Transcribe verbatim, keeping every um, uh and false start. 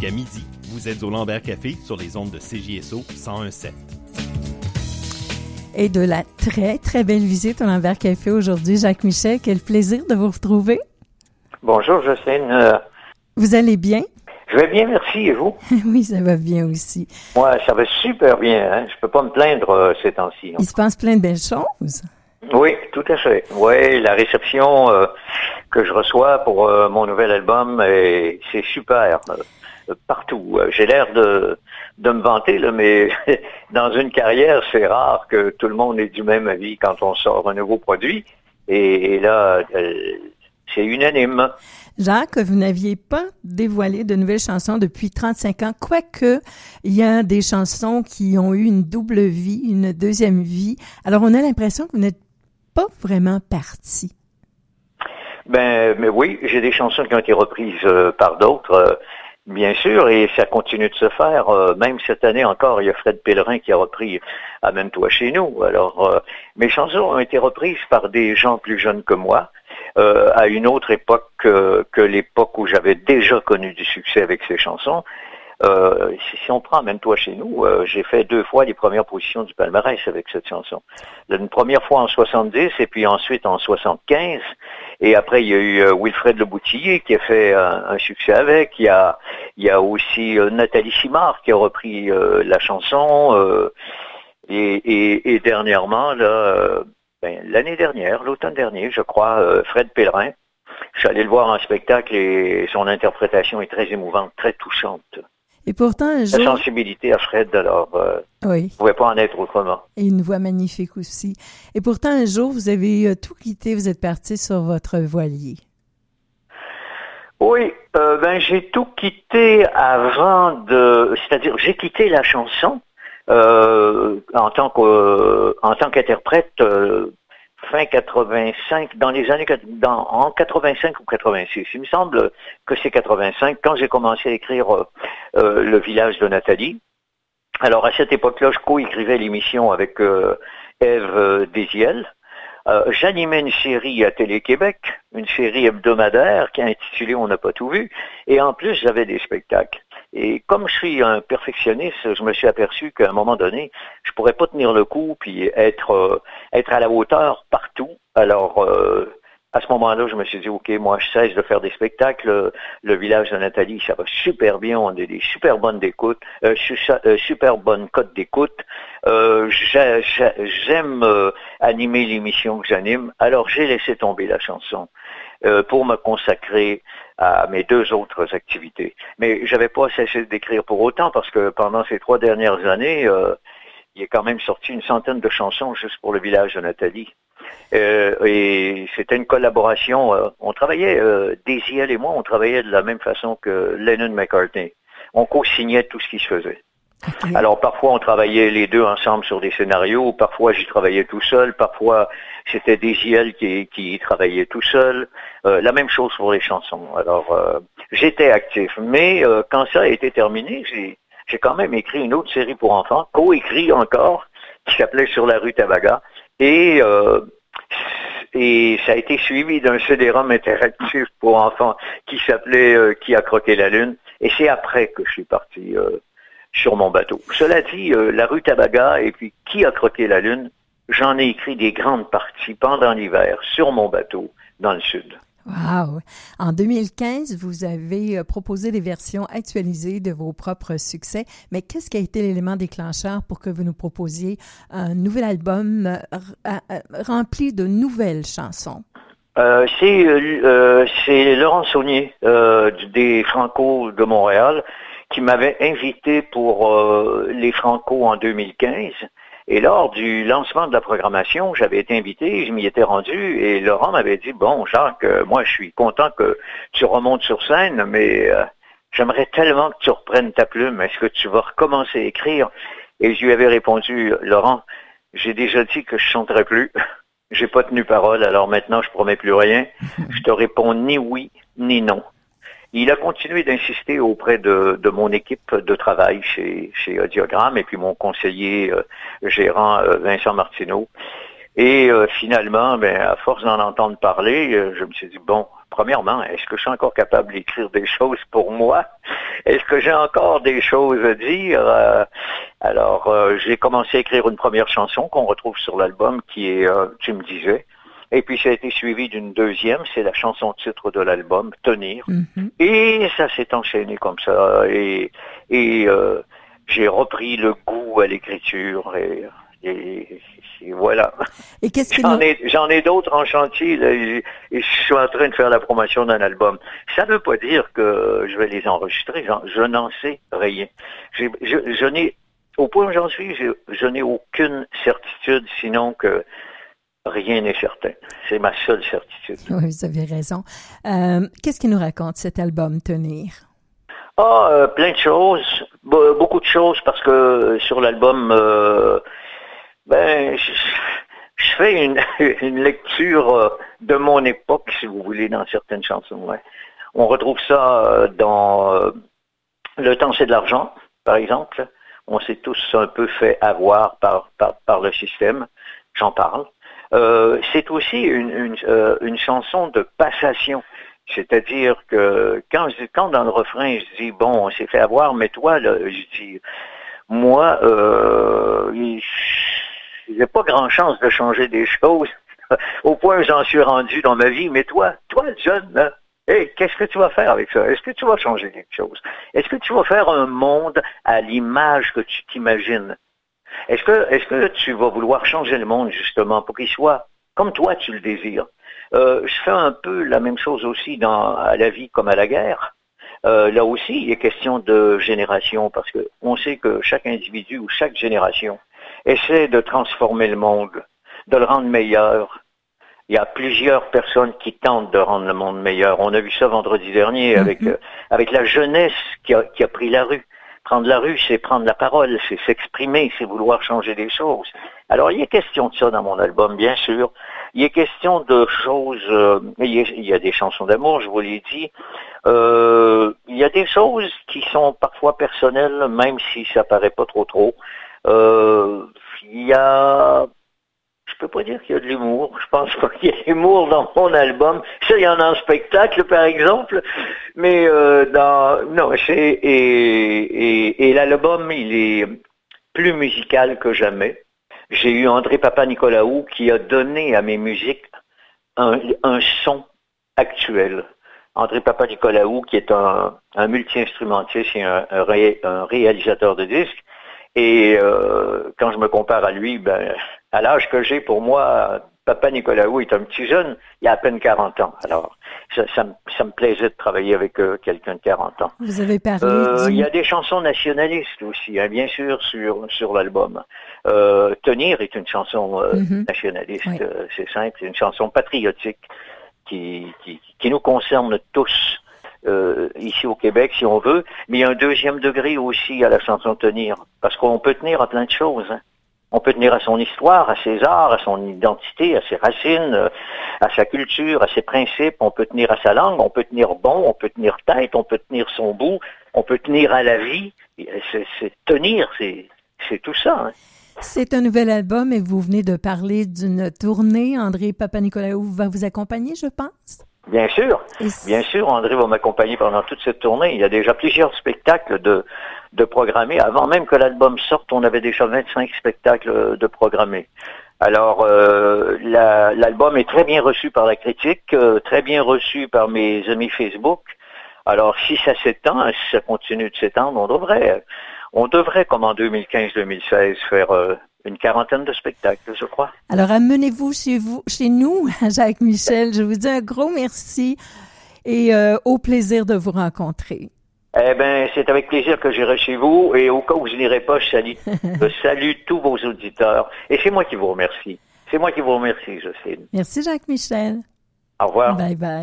Jusqu'à midi, vous êtes au Lambert Café sur les ondes de C J S O cent un sept. Et de la très, très belle visite au Lambert Café aujourd'hui, Jacques Michel. Quel plaisir de vous retrouver. Bonjour, Jocelyne. Vous allez bien? Je vais bien, merci. Et vous? Oui, ça va bien aussi. Moi, ça va super bien. Hein? Je peux pas me plaindre euh, ces temps-ci. Hein. Il se passe plein de belles choses. Oui, tout à fait. Oui, la réception euh, que je reçois pour euh, mon nouvel album, et c'est super. Euh, partout. J'ai l'air de, de me vanter, là, mais dans une carrière, c'est rare que tout le monde ait du même avis quand on sort un nouveau produit. Et, et là, euh, c'est unanime. Jacques, vous n'aviez pas dévoilé de nouvelles chansons depuis trente-cinq ans, quoique il y a des chansons qui ont eu une double vie, une deuxième vie. Alors, on a l'impression que vous n'êtes pas vraiment parti. Ben, mais oui, j'ai des chansons qui ont été reprises euh, par d'autres, euh, bien sûr, et ça continue de se faire. Euh, même cette année encore, il y a Fred Pellerin qui a repris « Amène-toi chez nous ». Alors, euh, mes chansons ont été reprises par des gens plus jeunes que moi, euh, à une autre époque euh, que l'époque où j'avais déjà connu du succès avec ces chansons. Euh, si, si on prend « Amène-toi chez nous euh, », j'ai fait deux fois les premières positions du palmarès avec cette chanson. Une première fois en soixante-dix et puis ensuite en soixante-quinze. Et après, il y a eu euh, Wilfred Leboutillier qui a fait un, un succès avec. Il y a, il y a aussi euh, Nathalie Simard qui a repris euh, la chanson. Euh, et, et, et dernièrement, là, euh, ben, l'année dernière, l'automne dernier, je crois, euh, Fred Pellerin. Je suis allé le voir en spectacle et son interprétation est très émouvante, très touchante. Et pourtant, un jour... La sensibilité à Fred, alors, euh, oui. ne pouvait pas en être autrement. Et une voix magnifique aussi. Et pourtant, un jour, vous avez euh, tout quitté, vous êtes parti sur votre voilier. Oui, euh, ben j'ai tout quitté avant de... C'est-à-dire, j'ai quitté la chanson euh, en tant que, euh, en tant qu'interprète euh, fin quatre-vingt-cinq, dans les années... Dans, en quatre-vingt-cinq ou quatre-vingt-six. Il me semble que c'est quatre-vingt-cinq, quand j'ai commencé à écrire euh, euh, Le village de Nathalie. Alors, à cette époque-là, je co-écrivais l'émission avec euh, Ève euh, Désiel. Euh, j'animais une série à Télé-Québec, une série hebdomadaire qui est intitulée « On n'a pas tout vu ». Et en plus, j'avais des spectacles. Et comme je suis un perfectionniste, je me suis aperçu qu'à un moment donné, je pourrais pas tenir le coup puis être euh, être à la hauteur partout. Alors, euh, à ce moment-là, je me suis dit, OK, moi, je cesse de faire des spectacles. Le village de Nathalie, ça va super bien. On a des super bonnes d'écoute, euh, super bonnes cotes d'écoute. Euh, j'aime euh, animer l'émission que j'anime. Alors, j'ai laissé tomber la chanson euh, pour me consacrer à mes deux autres activités. Mais j'avais pas cessé d'écrire pour autant parce que pendant ces trois dernières années, euh, il est quand même sorti une centaine de chansons juste pour le village de Nathalie. Euh, et c'était une collaboration. Euh, on travaillait, euh, Désiel et moi, on travaillait de la même façon que Lennon-McCartney. On co-signait tout ce qui se faisait. Okay. Alors parfois on travaillait les deux ensemble sur des scénarios, parfois j'y travaillais tout seul, parfois c'était Désiel qui, qui travaillait tout seul. Euh, la même chose pour les chansons. Alors euh, j'étais actif, mais euh, quand ça a été terminé, j'ai, j'ai quand même écrit une autre série pour enfants, co-écrit encore, qui s'appelait Sur la rue Tabaga. Et, euh, et ça a été suivi d'un C D-ROM interactif pour enfants qui s'appelait euh, Qui a croqué la lune. Et c'est après que je suis parti euh, sur mon bateau. Cela dit, euh, La rue Tabaga et puis Qui a croqué la lune, j'en ai écrit des grandes parties pendant l'hiver sur mon bateau dans le sud. Wow! En deux mille quinze, vous avez proposé des versions actualisées de vos propres succès, mais qu'est-ce qui a été l'élément déclencheur pour que vous nous proposiez un nouvel album rempli de nouvelles chansons? Euh, c'est, euh, c'est Laurent Saunier euh, des Franco de Montréal qui m'avait invité pour euh, les Franco en deux mille quinze. Et lors du lancement de la programmation, j'avais été invité, je m'y étais rendu, et Laurent m'avait dit, bon, Jacques, euh, moi, je suis content que tu remontes sur scène, mais euh, j'aimerais tellement que tu reprennes ta plume. Est-ce que tu vas recommencer à écrire? Et je lui avais répondu, Laurent, j'ai déjà dit que je chanterais plus. J'ai pas tenu parole, alors maintenant, je promets plus rien. Je te réponds ni oui, ni non. Il a continué d'insister auprès de, de mon équipe de travail chez, chez Audiogramme et puis mon conseiller euh, gérant euh, Vincent Martineau. Et euh, finalement, ben, à force d'en entendre parler, euh, je me suis dit, bon, premièrement, est-ce que je suis encore capable d'écrire des choses pour moi? Est-ce que j'ai encore des choses à dire? Euh, alors, euh, j'ai commencé à écrire une première chanson qu'on retrouve sur l'album qui est euh, Tu me disais. Et puis, ça a été suivi d'une deuxième, c'est la chanson titre de l'album, Tenir. Mm-hmm. Et ça s'est enchaîné comme ça. Et, et euh, j'ai repris le goût à l'écriture et... Et, et voilà. Et qu'est-ce j'en, nous... ai, j'en ai d'autres en chantier là, et, et je suis en train de faire la promotion d'un album. Ça ne veut pas dire que je vais les enregistrer. J'en, je n'en sais rien. J'ai, je, je n'ai, au point où j'en suis, je, je n'ai aucune certitude, sinon que rien n'est certain. C'est ma seule certitude. Oui, vous avez raison. Euh, qu'est-ce qu'il nous raconte cet album Tenir? Ah, euh, plein de choses, Be- beaucoup de choses, parce que sur l'album. Euh, Ben, je, je fais une, une lecture de mon époque, si vous voulez, dans certaines chansons. Ouais. On retrouve ça dans euh, Le temps c'est de l'argent, par exemple. On s'est tous un peu fait avoir par, par, par le système. J'en parle. Euh, c'est aussi une, une, euh, une chanson de passation. C'est-à-dire que quand, je, quand dans le refrain, je dis, bon, on s'est fait avoir, mais toi, là, je dis, moi, euh, j'ai pas grand chance de changer des choses au point où j'en suis rendu dans ma vie. Mais toi, toi, jeune, là, hey, qu'est-ce que tu vas faire avec ça? Est-ce que tu vas changer quelque chose? Est-ce que tu vas faire un monde à l'image que tu t'imagines? Est-ce que, est-ce que tu vas vouloir changer le monde, justement, pour qu'il soit comme toi tu le désires? Euh, je fais un peu la même chose aussi dans à la vie comme à la guerre. Euh, là aussi, il est question de génération, parce que on sait que chaque individu ou chaque génération essaie de transformer le monde, de le rendre meilleur. Il y a plusieurs personnes qui tentent de rendre le monde meilleur. On a vu ça vendredi dernier avec mm-hmm. euh, avec la jeunesse qui a, qui a pris la rue. Prendre la rue, c'est prendre la parole, c'est s'exprimer, c'est vouloir changer des choses. Alors, il y a question de ça dans mon album, bien sûr. Il y a question de choses... Euh, il, y a, il y a des chansons d'amour, je vous l'ai dit. Euh, il y a des choses qui sont parfois personnelles, même si ça paraît pas trop trop. Euh, il y a... Je peux pas dire qu'il y a de l'humour. Je pense pas qu'il y ait de l'humour dans mon album. Ça, il y en a en spectacle, par exemple. Mais euh, dans non, c'est et, et, et l'album, il est plus musical que jamais. J'ai eu André Papanicolaou qui a donné à mes musiques un, un son actuel. André Papanicolaou, qui est un, un multi-instrumentiste et un, un, ré, un réalisateur de disques. Et euh, quand je me compare à lui, ben, à l'âge que j'ai, pour moi, Papanicolaou est un petit jeune, il a à peine quarante ans. Alors, ça, ça, me, ça me plaisait de travailler avec euh, quelqu'un de quarante ans. Vous avez parlé euh, du... Il y a des chansons nationalistes aussi, hein, bien sûr, sur, sur l'album. Euh, Tenir est une chanson euh, mm-hmm. nationaliste, oui. euh, c'est simple, c'est une chanson patriotique qui, qui, qui nous concerne tous. Euh, ici au Québec, si on veut, mais il y a un deuxième degré aussi à la chanson Tenir, parce qu'on peut tenir à plein de choses. Hein. On peut tenir à son histoire, à ses arts, à son identité, à ses racines, à sa culture, à ses principes. On peut tenir à sa langue, on peut tenir bon, on peut tenir tête, on peut tenir son bout, on peut tenir à la vie. C'est, c'est tenir, c'est, c'est tout ça. Hein. C'est un nouvel album et vous venez de parler d'une tournée. André Papanicolaou va vous accompagner, je pense. Bien sûr, bien sûr, André va m'accompagner pendant toute cette tournée. Il y a déjà plusieurs spectacles de, de programmés. Avant même que l'album sorte, on avait déjà vingt-cinq spectacles de programmés. Alors, euh, la, l'album est très bien reçu par la critique, euh, très bien reçu par mes amis Facebook. Alors, si ça s'étend, si ça continue de s'étendre, on devrait, on devrait, comme en deux mille quinze deux mille seize, faire euh, une quarantaine de spectacles, je crois. Alors, amenez-vous chez vous, chez nous, Jacques Michel. Je vous dis un gros merci et euh, au plaisir de vous rencontrer. Eh bien, c'est avec plaisir que j'irai chez vous et au cas où je n'irai pas, je salue, je salue tous vos auditeurs. Et c'est moi qui vous remercie. C'est moi qui vous remercie, Jocelyne. Merci, Jacques Michel. Au revoir. Bye bye.